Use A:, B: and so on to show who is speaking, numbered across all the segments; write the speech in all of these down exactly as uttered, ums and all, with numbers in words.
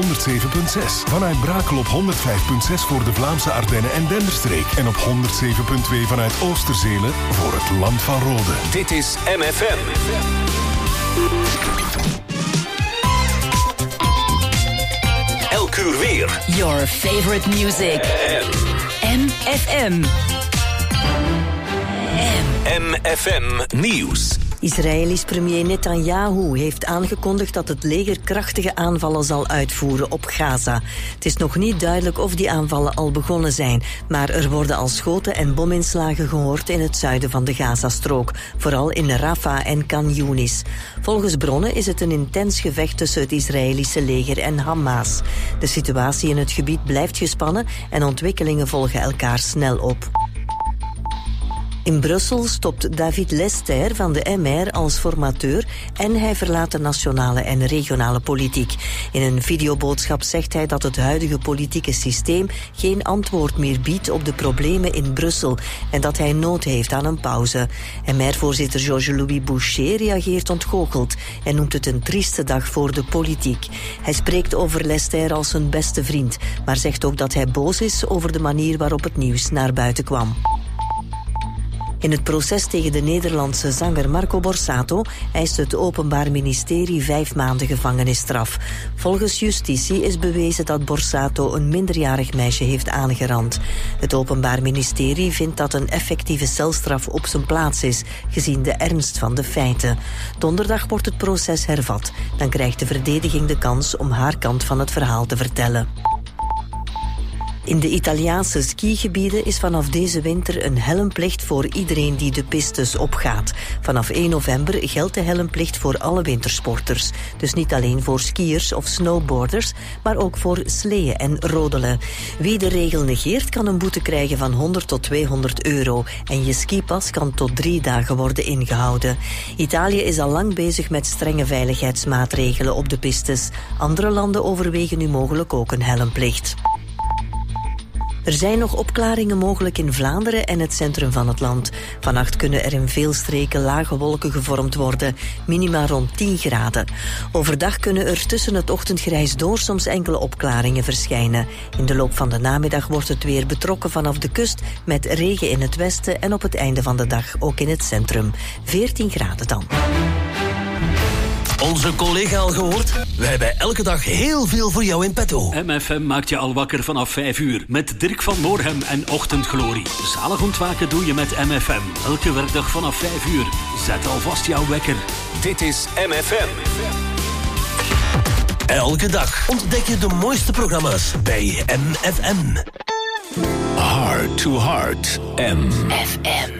A: honderdzeven komma zes. Vanuit Brakel op honderdvijf komma zes voor de Vlaamse Ardennen en Denderstreek. En op honderdzeven komma twee vanuit Oosterzelen voor het Land van Rode.
B: Dit is M F M. Elk uur weer.
C: Your favorite music. M F M.
B: M F M Nieuws.
D: Israëlisch premier Netanyahu heeft aangekondigd dat het leger krachtige aanvallen zal uitvoeren op Gaza. Het is nog niet duidelijk of die aanvallen al begonnen zijn, maar er worden al schoten en bominslagen gehoord in het zuiden van de Gazastrook, vooral in Rafah en Khan Yunis. Volgens bronnen is het een intens gevecht tussen het Israëlische leger en Hamas. De situatie in het gebied blijft gespannen en ontwikkelingen volgen elkaar snel op. In Brussel stopt David Lester van de M R als formateur en hij verlaat de nationale en regionale politiek. In een videoboodschap zegt hij dat het huidige politieke systeem geen antwoord meer biedt op de problemen in Brussel en dat hij nood heeft aan een pauze. M R-voorzitter Georges-Louis Boucher reageert ontgoocheld en noemt het een trieste dag voor de politiek. Hij spreekt over Lester als zijn beste vriend, maar zegt ook dat hij boos is over de manier waarop het nieuws naar buiten kwam. In het proces tegen de Nederlandse zanger Marco Borsato eist het Openbaar Ministerie vijf maanden gevangenisstraf. Volgens justitie is bewezen dat Borsato een minderjarig meisje heeft aangerand. Het Openbaar Ministerie vindt dat een effectieve celstraf op zijn plaats is, gezien de ernst van de feiten. Donderdag wordt het proces hervat. Dan krijgt de verdediging de kans om haar kant van het verhaal te vertellen. In de Italiaanse skigebieden is vanaf deze winter een helmplicht voor iedereen die de pistes opgaat. Vanaf één november geldt de helmplicht voor alle wintersporters. Dus niet alleen voor skiers of snowboarders, maar ook voor sleeën en rodelen. Wie de regel negeert kan een boete krijgen van honderd tot tweehonderd euro. En je skipas kan tot drie dagen worden ingehouden. Italië is al lang bezig met strenge veiligheidsmaatregelen op de pistes. Andere landen overwegen nu mogelijk ook een helmplicht. Er zijn nog opklaringen mogelijk in Vlaanderen en het centrum van het land. Vannacht kunnen er in veel streken lage wolken gevormd worden, minima rond tien graden. Overdag kunnen er tussen het ochtendgrijs door soms enkele opklaringen verschijnen. In de loop van de namiddag wordt het weer betrokken vanaf de kust met regen in het westen en op het einde van de dag ook in het centrum. veertien graden dan.
E: Onze collega al gehoord? We hebben elke dag heel veel voor jou in petto.
F: M F M maakt je al wakker vanaf vijf uur. Met Dirk van Moorhem en Ochtendglorie. Zalig ontwaken doe je met M F M. Elke werkdag vanaf vijf uur. Zet alvast jouw wekker.
B: Dit is M F M.
E: Elke dag ontdek je de mooiste programma's bij M F M.
B: Heart to Heart. M
C: F M.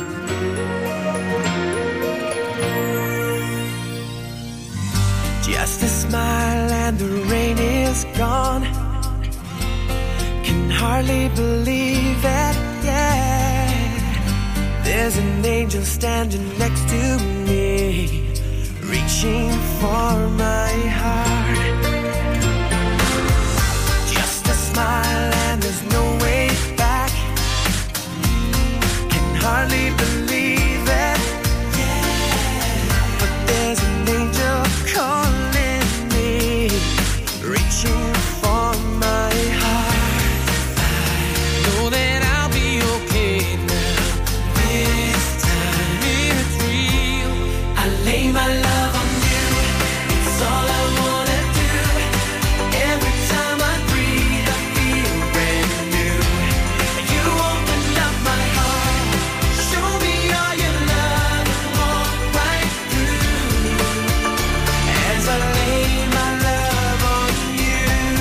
G: Just a smile and the rain is gone. Can hardly believe it, yeah. There's an angel standing next to me, reaching for my heart. Just a smile and there's no way back. Can hardly believe it, yeah. But there's an angel calling, reaching for my heart. I know that I'll be okay now. This time it's real. I lay my love on you. It's all I wanna do. Every time I breathe, I feel brand new. You opened up my heart. Show me all your love and walk right through. As I lay my love on you.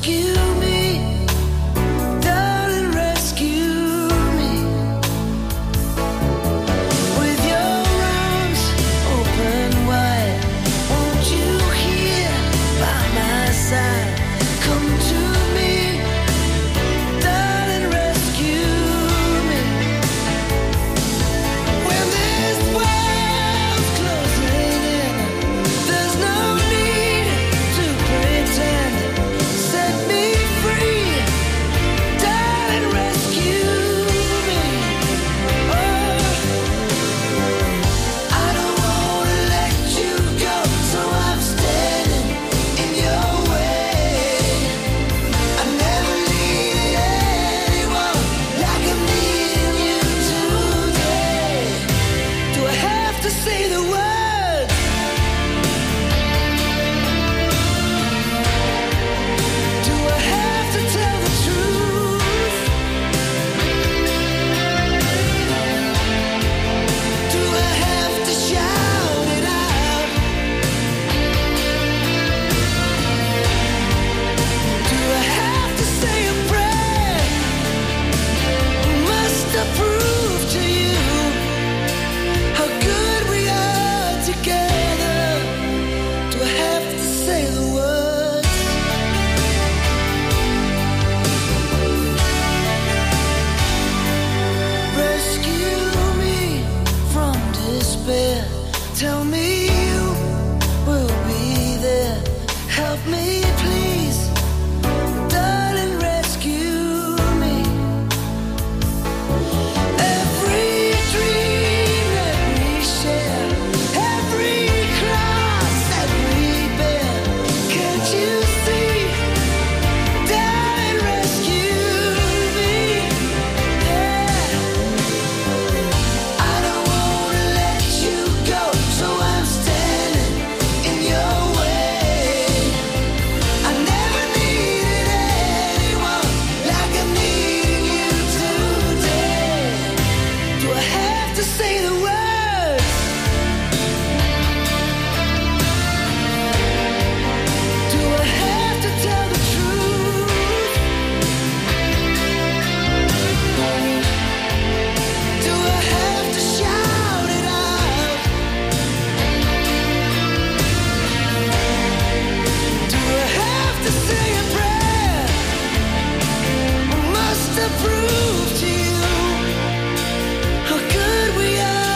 G: Prove to you how good we are.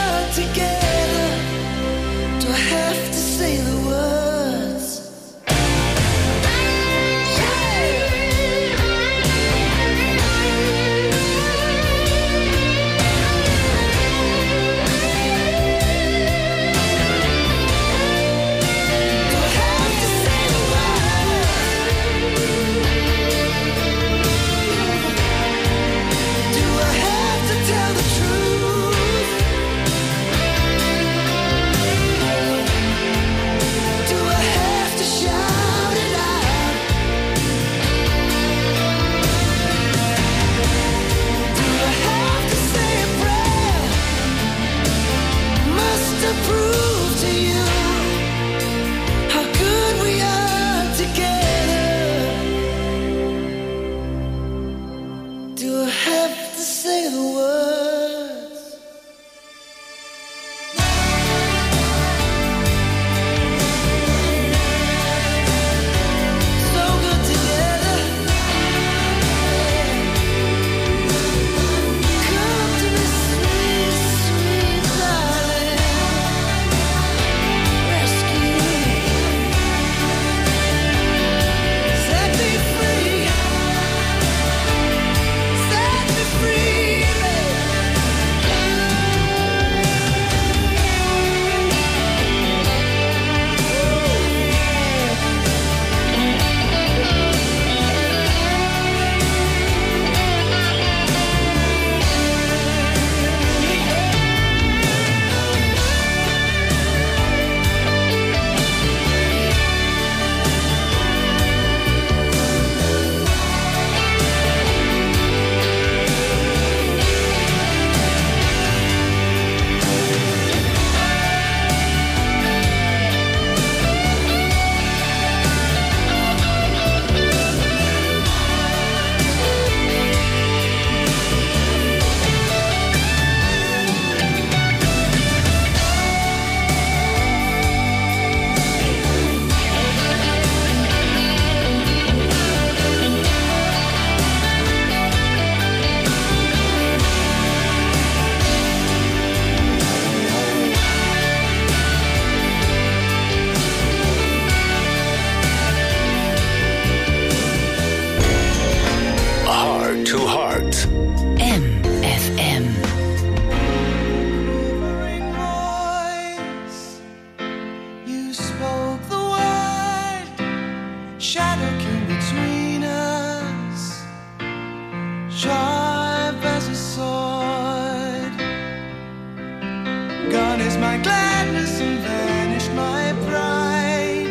G: Gone is my gladness and vanished my pride.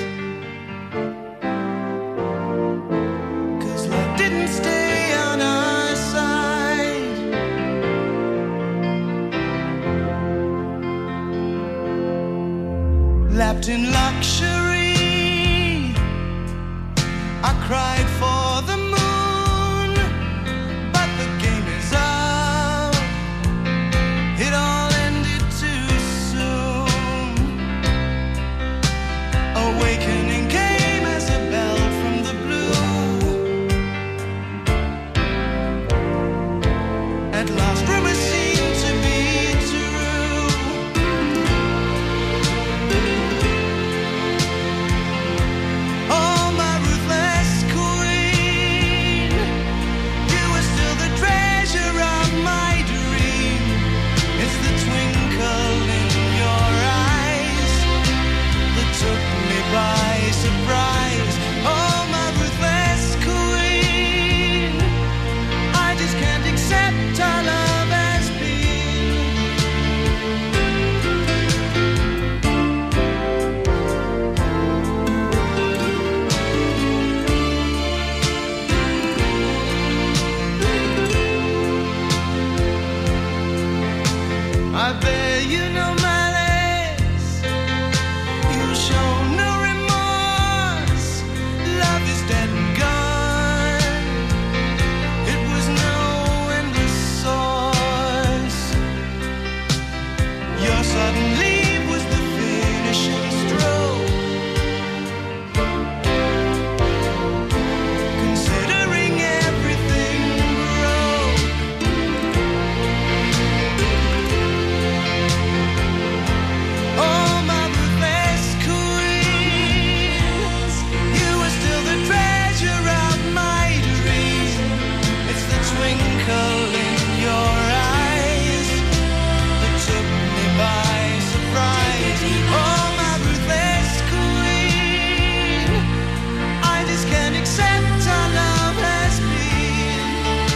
G: 'Cause love didn't stay on our side. Lapped in luxury, I cried for the moon, but the game is up. It all ended too soon. Awakening came as a bell from the blue. At last rumors seemed to be true. Oh, my ruthless queen, you were still the treasure of my dream. It's the twinkle in your eyes that took me by surprise. Oh, my ruthless queen, I just can't accept our love as I bear you no malice, you show no remorse. Love is dead and gone. It was no endless source. Your sudden leave was the finishing stroke. Considering everything broke. Oh, my ruthless queen, you were still the treasure of my dream. It's the twinkle in your eyes that took me by surprise. Oh, my ruthless queen, I just can't accept our love has been.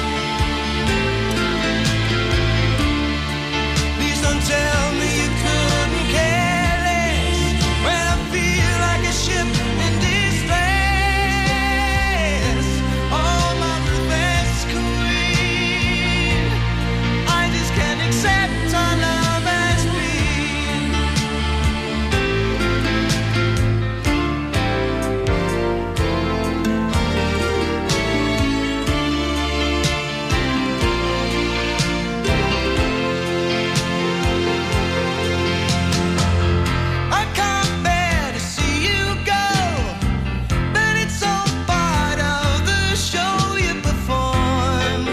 G: Please don't tell me you couldn't care less when I feel like a ship in distress. Oh, my ruthless queen, I just can't accept our love has been. I can't bear to see you go, but it's all part of the show you perform.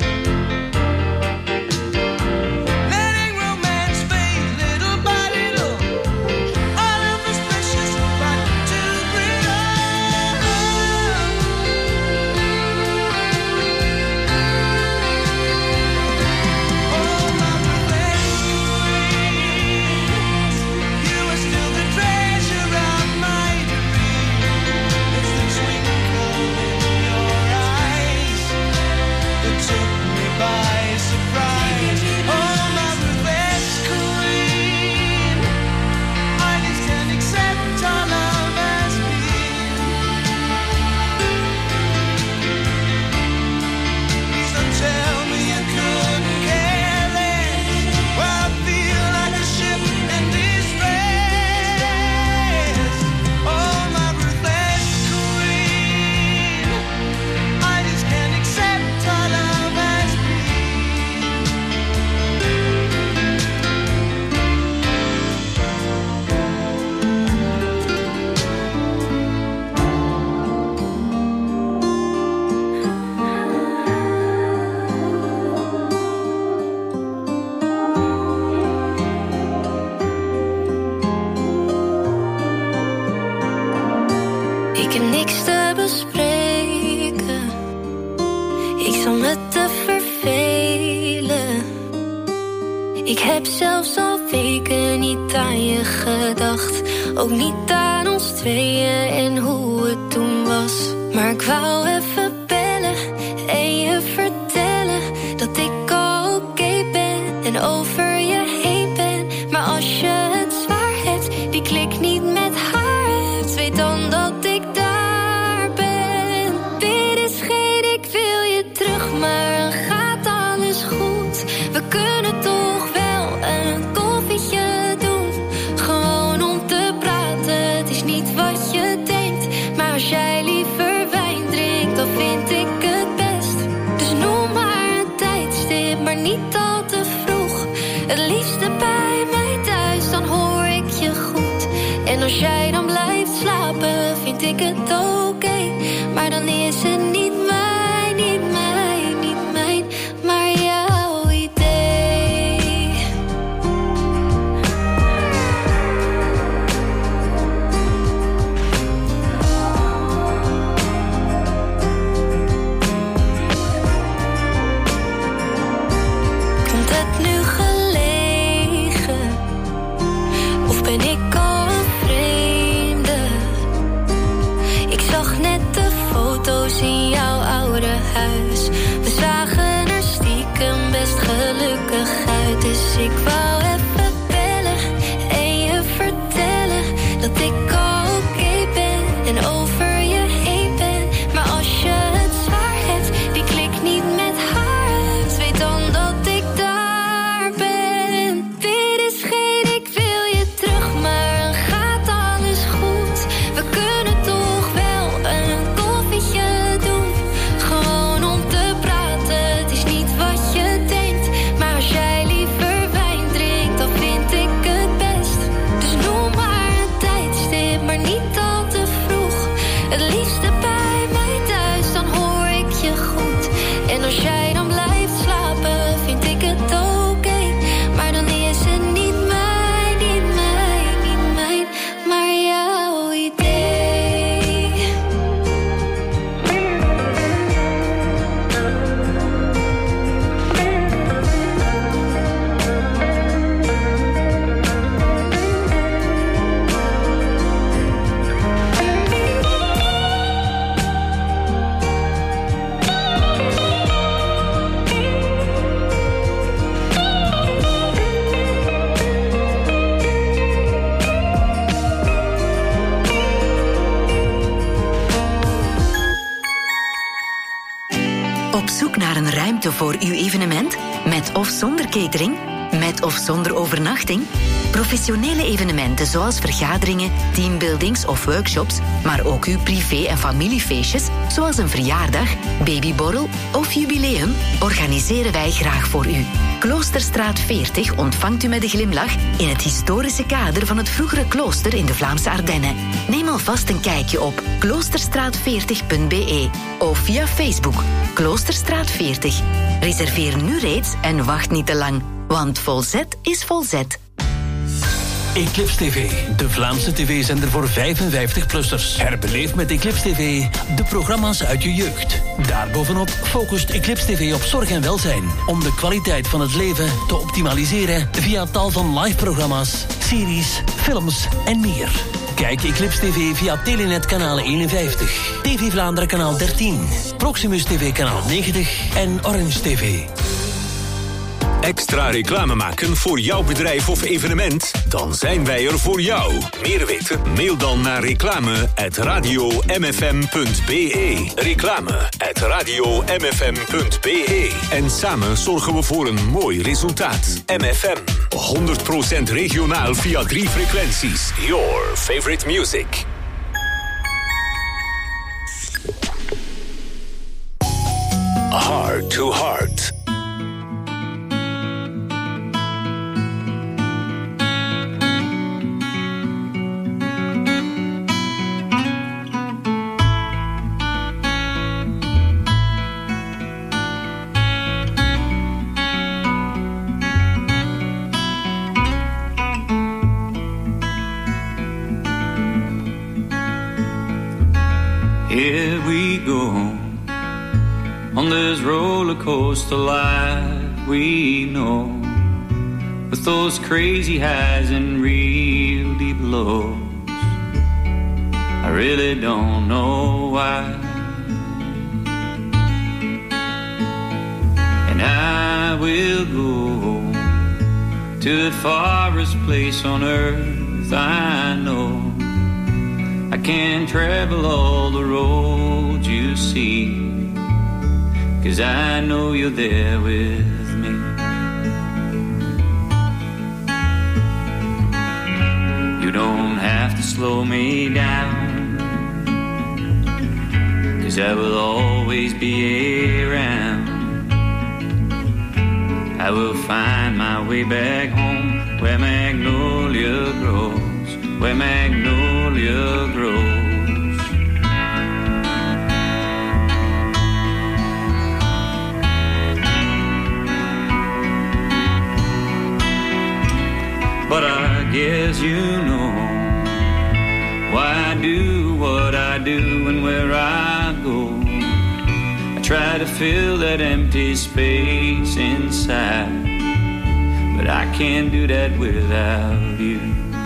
G: Letting romance fade little by little, all of us precious but too brittle. Oh, my ruthless queen, you are still the treasure of my dream. It's the twinkle in your eyes that took me by surprise. Oh, my ruthless queen, I just can't accept our love as been. Please don't tell me you couldn't care less when I feel like a ship in distress. Oh, my ruthless queen, I just can't accept our love as
H: Ik heb niks te bespreken. Ik zal me te vervelen. Ik heb zelfs al weken niet aan je gedacht. Ook niet aan ons tweeën en hoe het toen was. Maar ik wou even bellen en je vertellen dat ik al oké ben en over je heen ben. Maar als ik het oké. Maar dan is het niet mijn, niet mijn, niet mijn, maar jouw idee. Komt het nu gelegen? Of ben ik al een vreemde? Ik zag net de foto's in jouw oude huis. We zagen er stiekem best gelukkig uit. Dus ik wou even bellen en je vertellen dat ik al oké ben en over je heen ben. Maar als je het zwaar hebt, die klik niet met haar uit. Weet dan dat ik daar ben. Dit is geen ik wil je terug, maar dan gaat alles goed. We kunnen toch wel een koffietje doen. Gewoon om te praten, het is niet wat je denkt. Maar als jij liever wijn drinkt, dan vind ik het best. Dus noem maar een tijdstip, maar niet al te vroeg. Het liefste bij mij thuis, dan hoor ik je goed. En als jij dan blijft slapen, vind ik het oké. Maar dan is het niet mijn, niet mijn, niet mijn, maar jouw idee.
C: Op zoek naar een ruimte voor uw evenement? Met of zonder catering? Met of zonder overnachting? Professionele evenementen zoals vergaderingen, teambuildings of workshops, maar ook uw privé- en familiefeestjes, zoals een verjaardag, babyborrel of jubileum, organiseren wij graag voor u. Kloosterstraat veertig ontvangt u met een glimlach in het historische kader van het vroegere klooster in de Vlaamse Ardennen. Neem alvast een kijkje op kloosterstraat veertig punt b e of via Facebook Kloosterstraat veertig. Reserveer nu reeds en wacht niet te lang, want Volzet is Volzet.
E: Eclipse T V, de Vlaamse tv-zender voor vijfenvijftig-plussers. Herbeleef met Eclipse T V de programma's uit je jeugd. Daarbovenop focust Eclipse T V op zorg en welzijn, om de kwaliteit van het leven te optimaliseren via tal van live-programma's, series, films en meer. Kijk Eclipse T V via Telenet kanaal eenenvijftig, T V Vlaanderen kanaal dertien, Proximus T V kanaal negentig en Orange T V.
B: Extra reclame maken voor jouw bedrijf of evenement? Dan zijn wij er voor jou. Meer weten? Mail dan naar reclame at radio m f m punt b e. Reclame at radio m f m punt b e. En samen zorgen we voor een mooi resultaat. M F M, honderd procent regionaal via drie frequenties. Your favorite music. Heart to Heart.
I: Here we go on this roller coaster life we know, with those crazy highs and real deep lows. I really don't know why, and I will go to the farthest place on earth I know. I can't travel all the roads you see, 'cause I know you're there with me. You don't have to slow me down, 'cause I will always be around. I will find my way back home, where magnolia grows, where magnolia grows. but I guess you know why I do what I do and where I go. I try to fill that empty space inside, but I can't do that without you.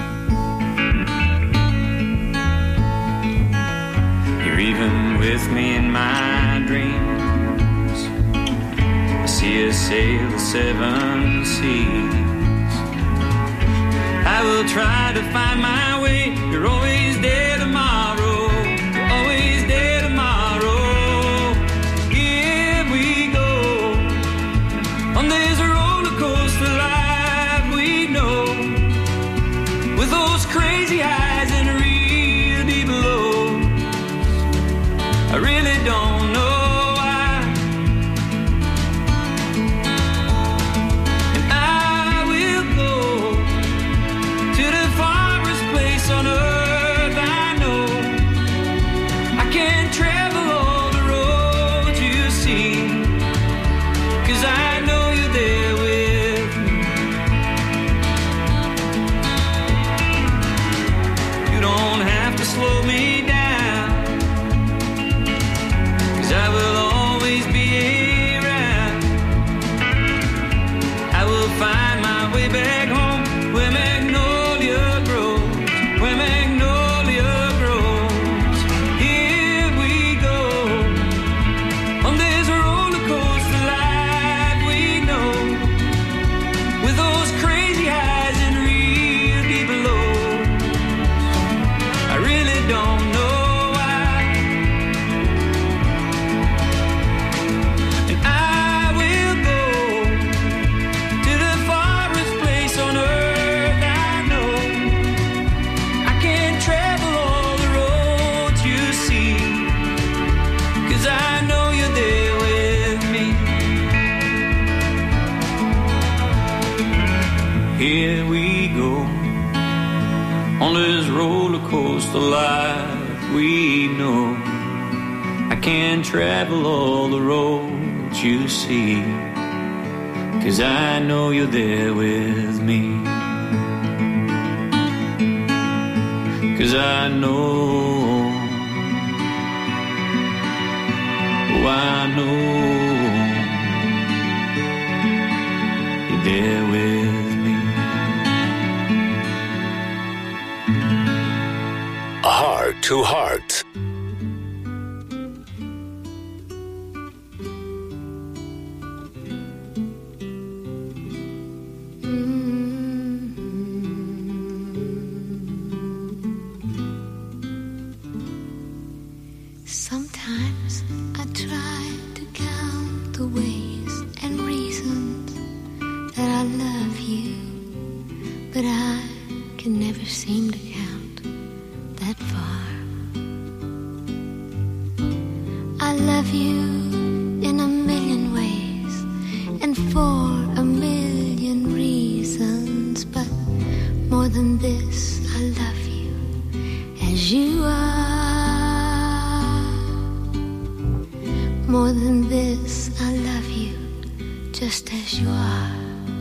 I: You're even with me in my dreams. I see us sail the seven seas. I will try to find my way. You're always there tomorrow. You're always there tomorrow. Here we go on this roller coaster life we know, with those crazy highs and real deep lows. I really don't know. The life we know, I can't travel all the roads you see, 'cause I know you're there with me. 'Cause I know, oh I know you're there with me.
B: Heart to Heart.
H: Sometimes I try to count the ways and reasons that I love you, but I can never seem to count that far. I love you in a million ways and for a million reasons, but more than this, I love you as you are. More than this, I love you just as you are.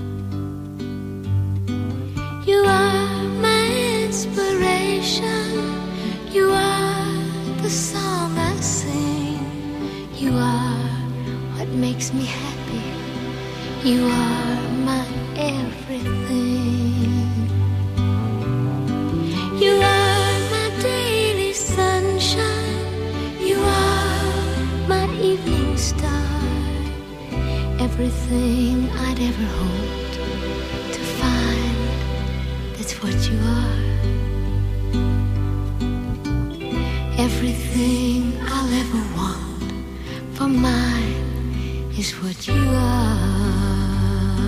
H: You are my inspiration. You are the song I sing. You are what makes me happy. You are my everything. You are my daily sunshine. You are my evening star. Everything I'd ever hoped to find, that's what you are. Everything I'll ever want for mine is what you are.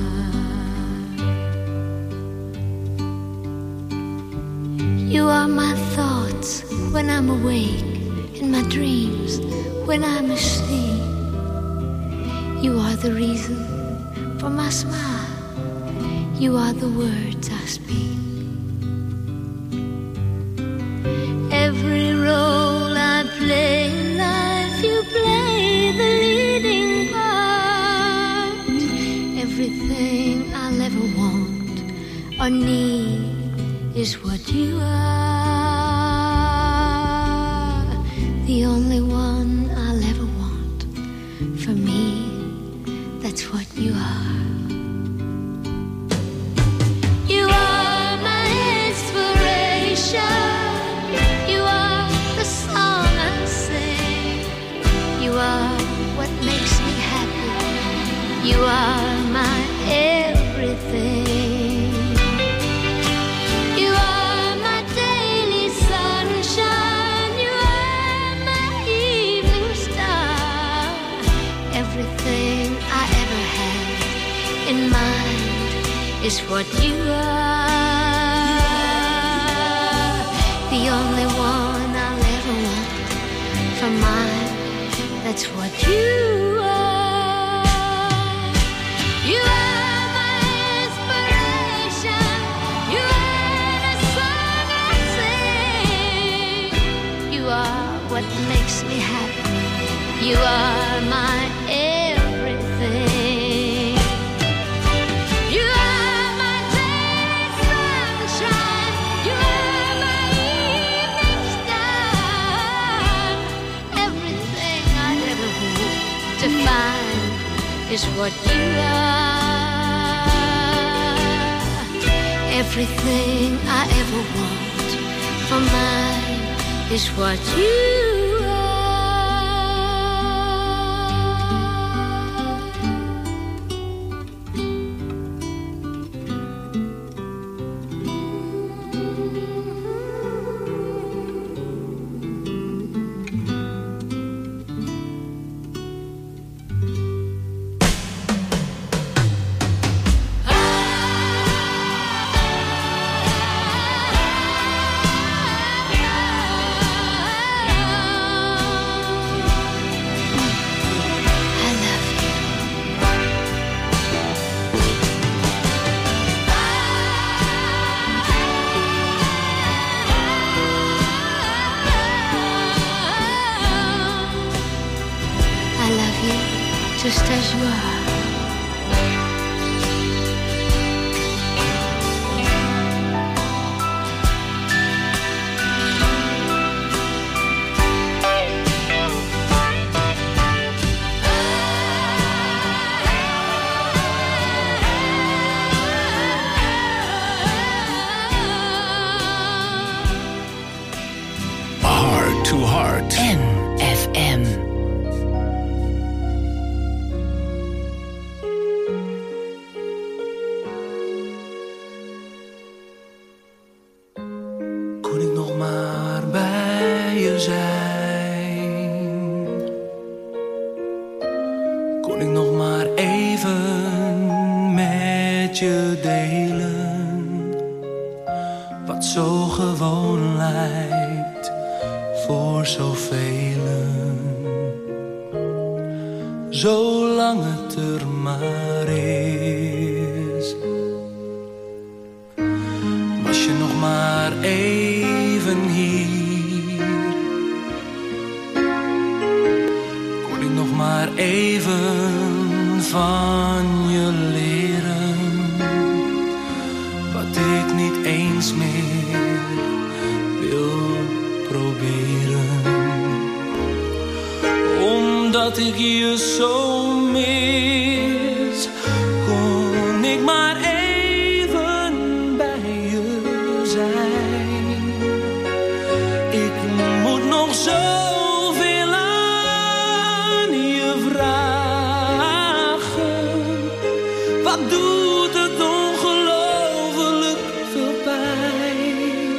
H: You are my thoughts when I'm awake, in my dreams when I'm asleep. You are the reason for my smile. You are the words I speak. Every role I play in life, you play the leading part. Everything I'll ever want or I need is what you are. The only one I'll ever want. For me, that's what you are. You are my inspiration. You are the song I sing. You are what makes me happy. You are my everything. You are my daily sunshine. You are my evening star. Everything I ever had in mind is what you are. The only one I'll ever want for mine. That's what you are. You are my inspiration. You are the song I sing. You are what makes me happy. You are my everything. You are my daily sunshine. You are my evening star. Everything I ever hope to find is what you are. Everything I ever want for mine is what you are. Just as you are.
B: Heart to Heart.
C: M F M.
J: Kon ik nog maar bij je zijn? Kon ik nog maar even met je delen? Wat zo gewoon lijkt voor zoveel. Zolang het er maar is. Was je nog maar even hier, kon ik nog maar even van je leren. Wat ik niet eens meer wil proberen. Omdat ik je zo mis, kon ik maar even bij je zijn. Ik moet nog zoveel aan je vragen. Wat doet het ongelooflijk veel pijn.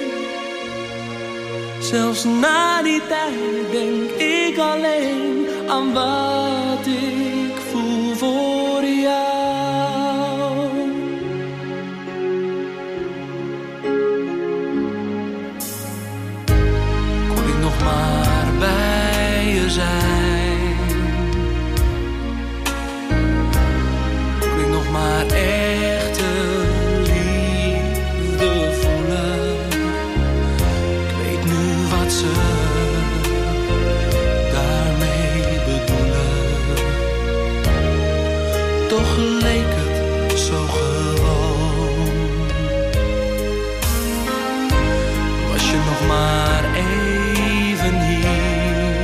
J: Zelfs na die tijd denk ik alleen aan wat ik voel voor jou. Kon ik nog maar bij je zijn? Kon ik nog maar echte liefde voelen? Ik weet nu wat ze toch leek het zo gewoon. nog maar even hier.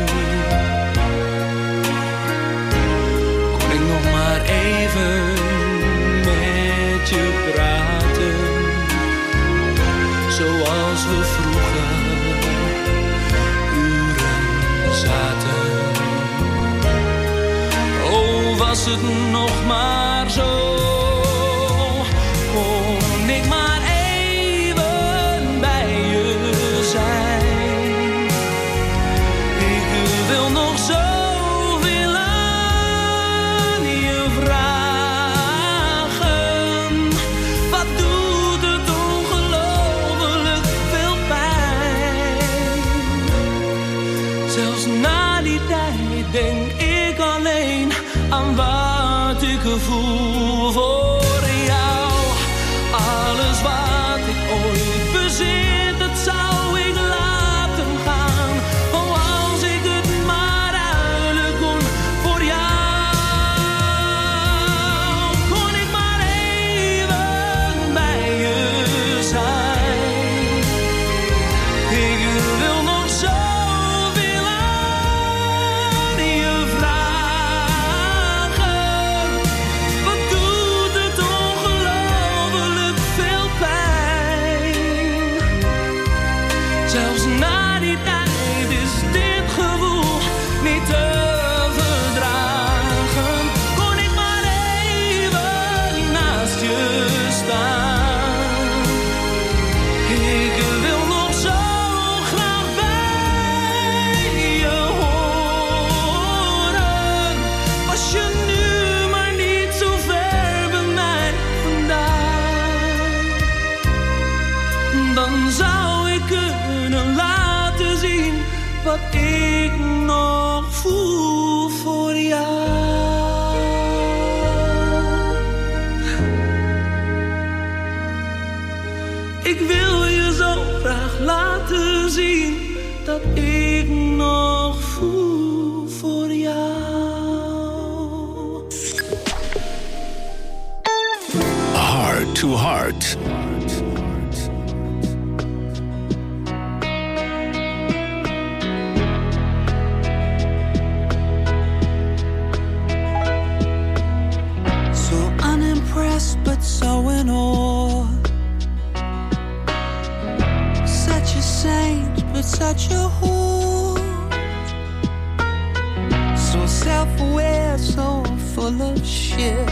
J: Kon ik nog maar even met je praten, zoals we vroeger uren zaten. Oh, was het nog maar zo, kon ik maar even bij je zijn. Ik wil nog zoveel aan je vragen. Wat doet het ongelooflijk veel pijn. Zelfs na die tijd denk ik alleen aan wat ik voel voor jou. Alles wat ik ooit bezit, dat zou ik laten gaan. Oh, als ik het maar ruilen kon voor jou. Kon ik maar even bij je zijn. Ik wil nog zoveel aan je vragen. Wat doet het ongelooflijk veel pijn. Zelfs na die tijd is dit gevoel niet te verdragen. Kon ik maar even naast je staan. Ik wil nog zo graag bij je horen. Was je nu maar niet zo ver bij mij vandaan, dan zou ik kunnen laten zien wat ik nog voel voor jou. Ik wil je zo graag laten zien dat ik nog voel voor jou.
B: Heart to Heart.
K: So unimpressed but so in awe. Such a saint but such a whore. So self-aware, so full of shit.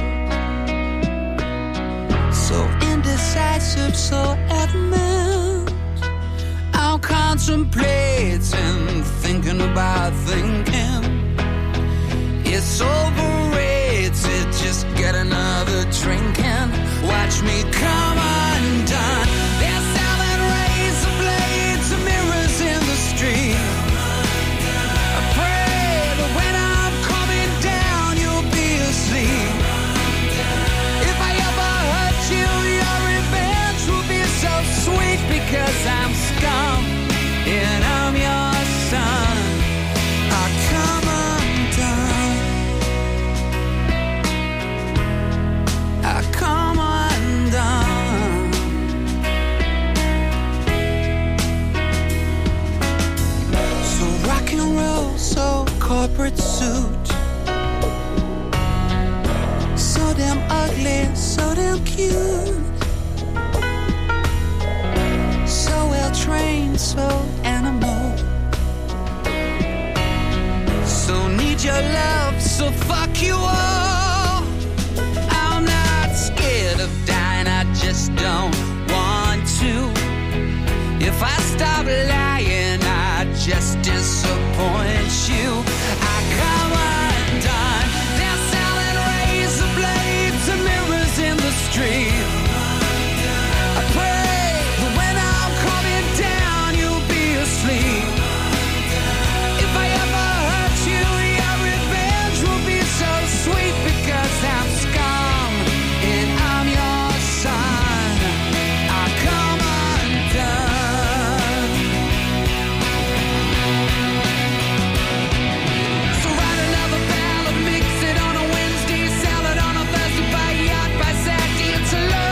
K: So indecisive, so adamant. I'll contemplate and thinking about thinking. It's overrated, just get another drink and watch me come undone. They're selling razor blades and mirrors in the street. I pray that when I'm coming down, you'll be asleep. If I ever hurt you, your revenge will be so sweet, because I'm scum and I'm your son. I come undone. I come undone. So rock and roll, so corporate suit. So damn ugly, so damn cute. So well trained, so animal. So need your love, so fuck you all. I'm not scared of dying, I just don't want to. If I stop lying, I just disappoint you. I come undone. They're selling razor blades and mirrors in the street. I pray that when I'm coming down, you'll be asleep. If I ever hurt you, your revenge will be so sweet, because I'm scum and I'm your son. I come undone. So write another ballad, mix it on a Wednesday, sell it on a Thursday, buy a yacht by Saturday. It's a love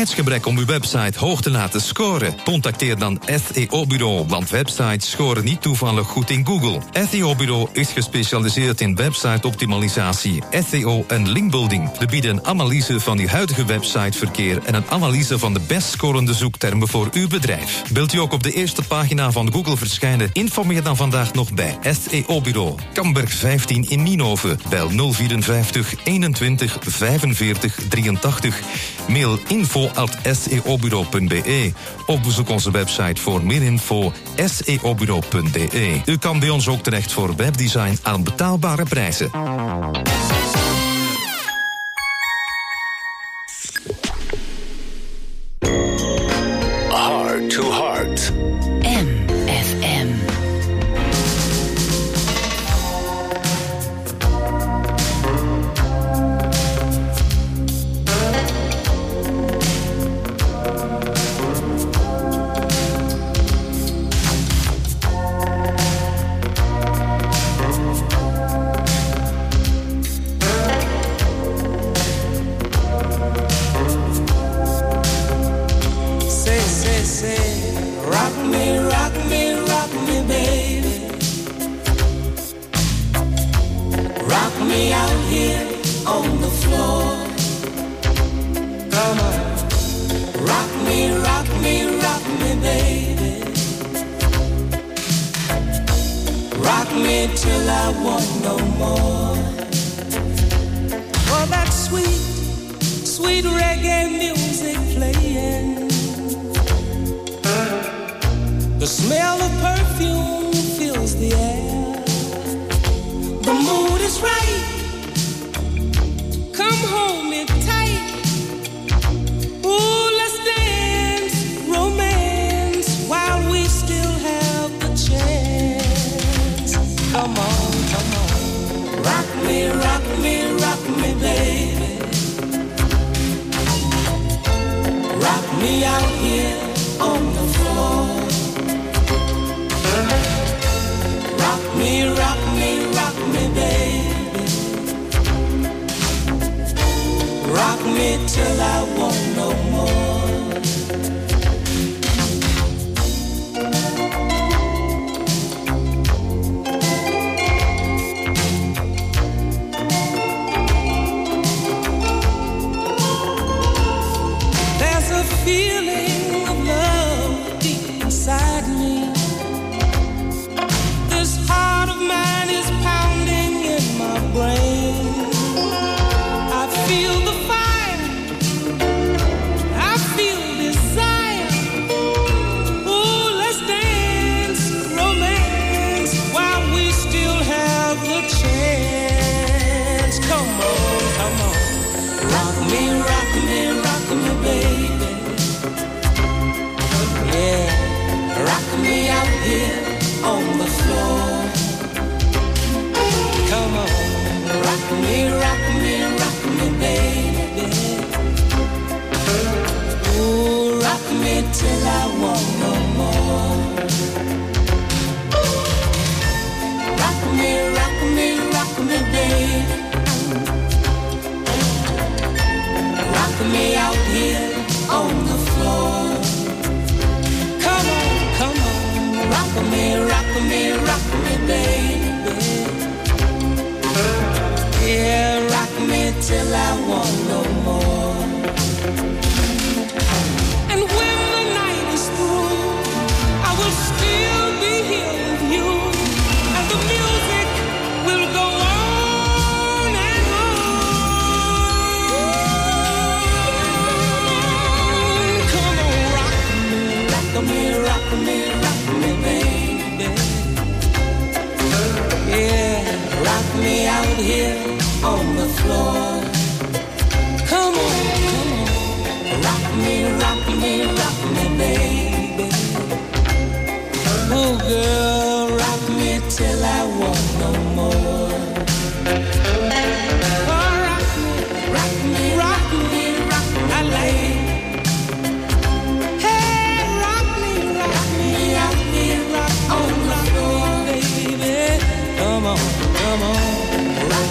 L: tijdsgebrek om uw website hoog te laten scoren? Contacteer dan S E O-bureau, want websites scoren niet toevallig goed in Google. S E O-bureau is gespecialiseerd in website-optimalisatie, S E O en linkbuilding. We bieden een analyse van uw huidige websiteverkeer en een analyse van de best scorende zoektermen voor uw bedrijf. Wilt u ook op de eerste pagina van Google verschijnen? Informeer dan vandaag nog bij S E O-bureau. Kamberg vijftien in Nienhoven. Bel nul vierenvijftig eenentwintig vijfenveertig drieëntachtig. Mail info at s e o bureau punt b e. Of bezoek onze website voor meer info s e o bureau punt b e. U kan bij ons ook terecht voor webdesign aan betaalbare prijzen.
B: Heart to Heart.
C: M F M.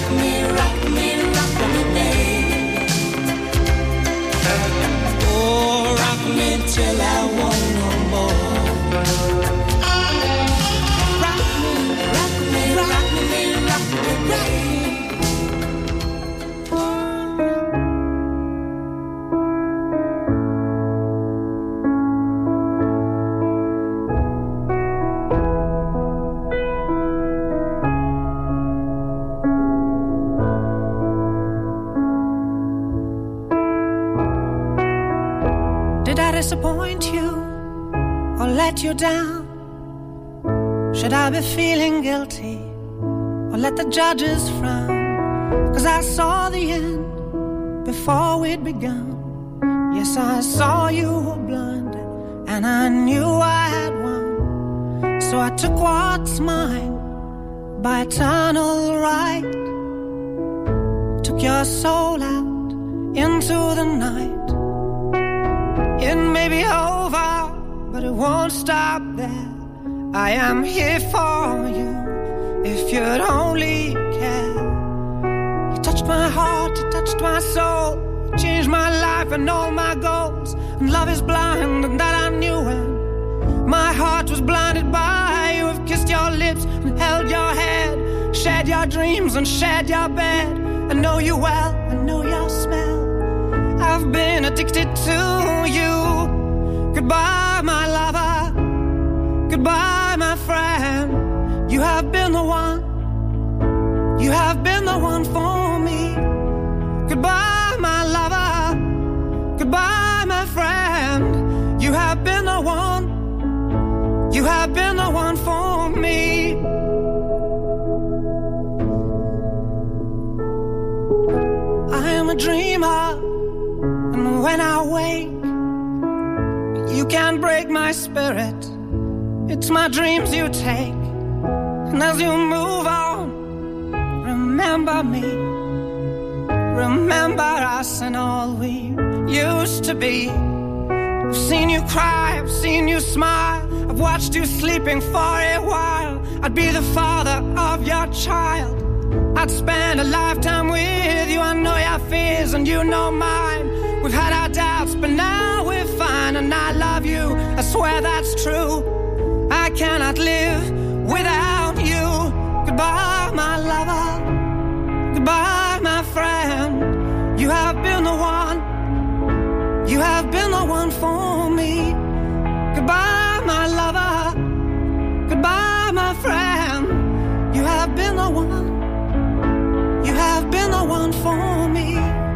J: Oh
M: let you down? Should I be feeling guilty or let the judges frown? 'Cause I saw the end before we'd begun. Yes, I saw you were blinded and I knew I had won. So I took what's mine by eternal right. Took your soul out into the night. It may be over, but it won't stop there. I am here for you, if you'd only care. You touched my heart, you touched my soul. You changed my life and all my goals. And love is blind, and that I knew when my heart was blinded by you. Have kissed your lips and held your head, shared your dreams and shared your bed. I know you well, I know your smell. I've been addicted to you. Goodbye, my lover. Goodbye, my friend. You have been the one. You have been the one for me. Goodbye, my lover. Goodbye, my friend. You have been the one. You have been the one for me. I am a dreamer, and when I wake, you can't break my spirit. It's my dreams you take. And as you move on, remember me. Remember us and all we used to be. I've seen you cry, I've seen you smile. I've watched you sleeping for a while. I'd be the father of your child. I'd spend a lifetime with you. I know your fears and you know mine. We've had our doubts, but now we're fine. And I love you, I swear that's true. I cannot live without you. Goodbye, my lover. Goodbye, my friend. You have been the one. You have been the one for me. Goodbye, my lover. Goodbye, my friend. You have been the one. You have been the one for me.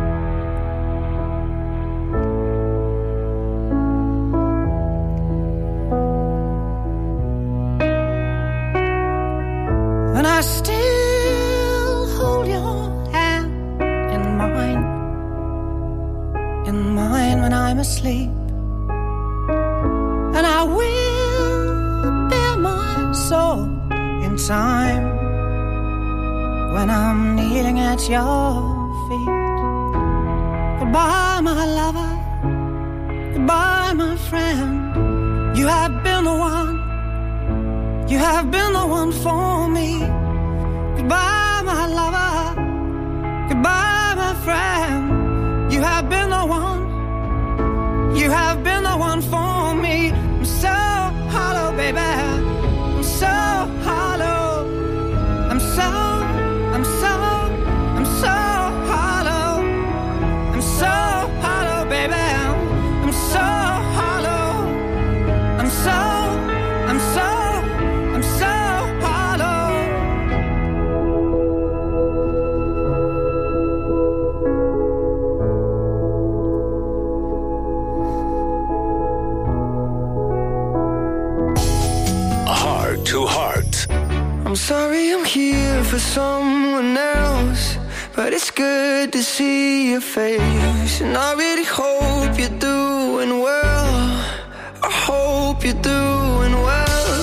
M: And I still hold your hand in mine, in mine when I'm asleep. And I will bear my soul in time when I'm kneeling at your feet. Goodbye, my lover. Goodbye, my friend. You have been the one. You have been the one for me. Goodbye, my lover. Goodbye, my friend. You have been the one. You have been the one for me. I'm so hollow, baby. I'm so hollow. I'm so, I'm so, I'm so hollow. I'm so hollow, baby. I'm so hollow. I'm so, I'm so, I'm so hollow.
B: Heart to heart.
N: I'm sorry I'm here for someone else, but it's good to see your face. And I really hope you're doing well. I hope you're doing well.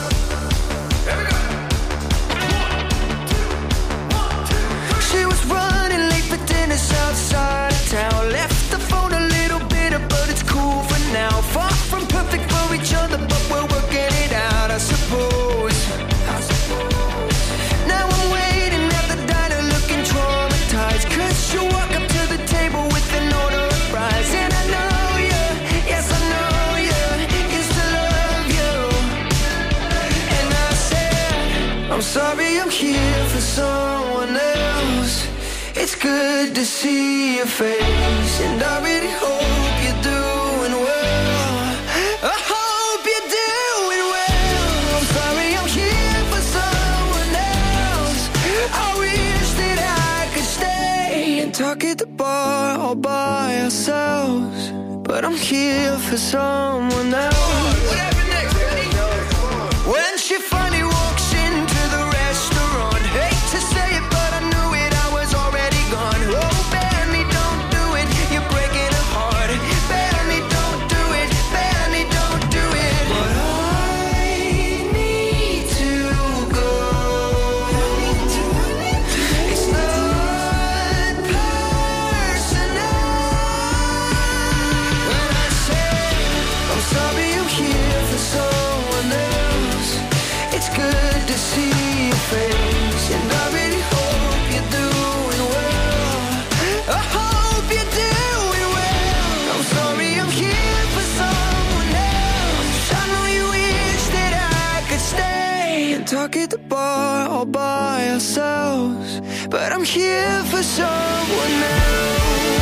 N: She was running late for dinner outside of town. Left the phone a little bitter, but it's cool for now. Far from perfect for each other, but we're working it out, I suppose. I suppose. Now I'm waiting at the diner looking traumatized, 'cause you walk up to the table with an order of fries. And I know you, yes I know you, used to love you. And I said, I'm sorry I'm here for someone else. It's good to see your face, and I really hope you're doing well. I hope you're doing well. I'm sorry I'm here for someone else. I wish that I could stay and talk at the bar all by ourselves, but I'm here for someone else. What happened next? talk at the bar all by ourselves, but I'm here for someone else.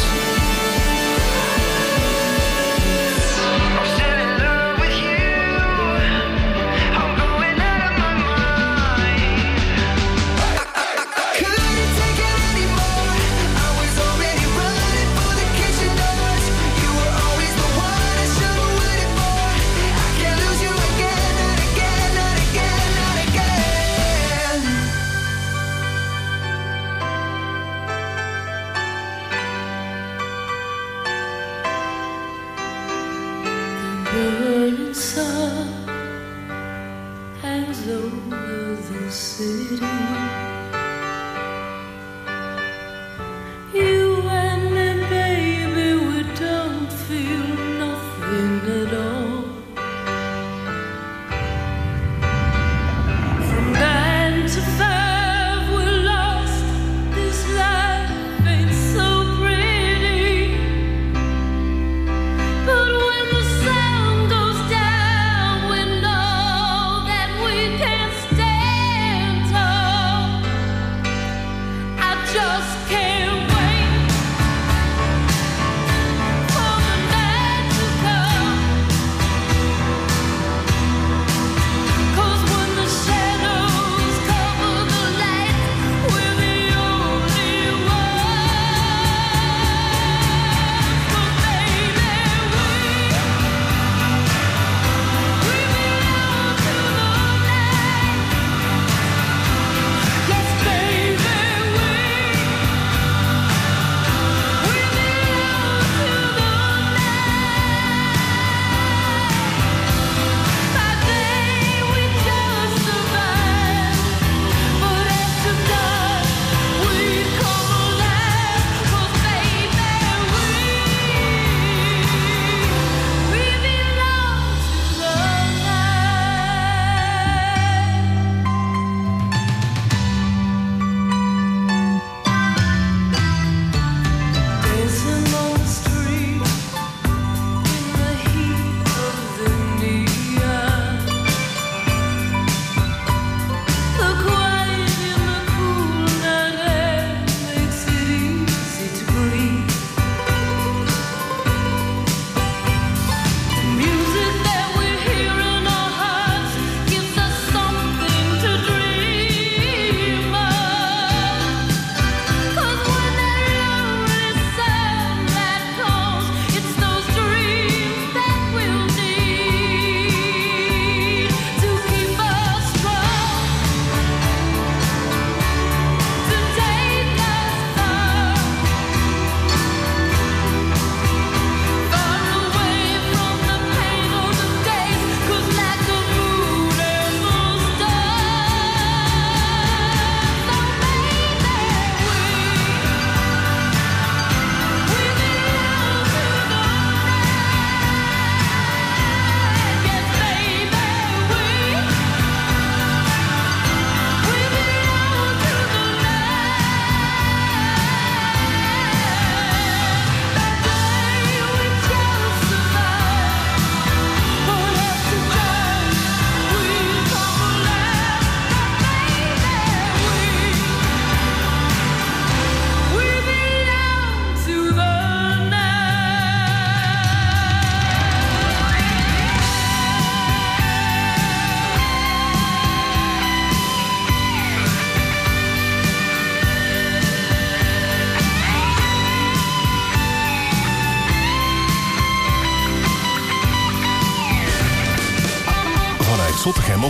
J: Burning sun hangs over the city.